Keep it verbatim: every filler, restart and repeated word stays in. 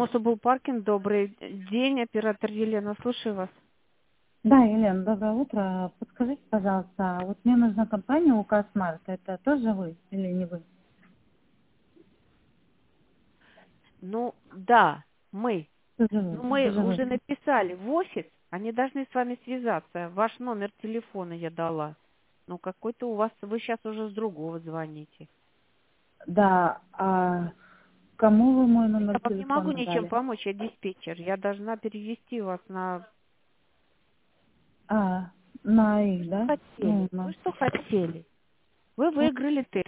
Мособл паркинг, добрый день, оператор Елена, слушаю вас. Да, Елена, доброе утро. Подскажите, пожалуйста, вот мне нужна компания УКСмарт. Это тоже вы или не вы? Ну, да, мы. Тоже вы, Ну, мы тоже вы. уже написали в офис, они должны с вами связаться. Ваш номер телефона я дала. Ну, какой-то у вас, вы сейчас уже с другого звоните. Да, а кому вы мой номер Я вам не могу телефона ничем дали? помочь, я диспетчер. Я должна перевести вас на... А, на их, Что да? хотели? Ну, Вы на... что хотели? Вы выиграли тест.